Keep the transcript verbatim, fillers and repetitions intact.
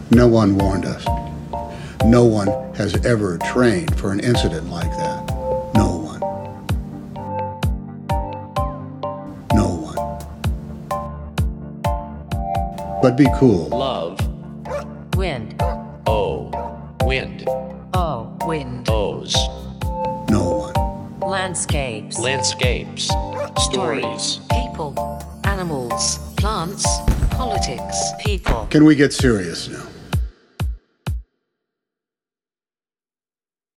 No one warned us. No one has ever trained for an incident like that. No one. No one. But be cool. Love. Wind. O. Wind. Oh, wind. O's. No one. Landscapes. Landscapes. Stories. People. Animals. Plants. Politics. People. Can we get serious now?